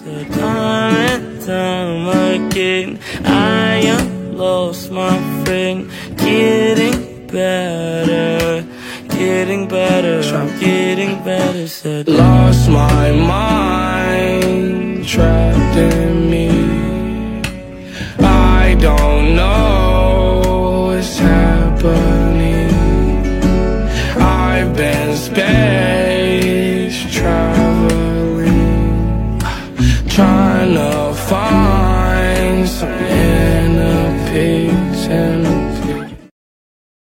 said time and time again, I am lost, my friend. Getting better, getting better, I'm getting better. Said lost my mind, trapped in me. I don't know what's happening. I've been spent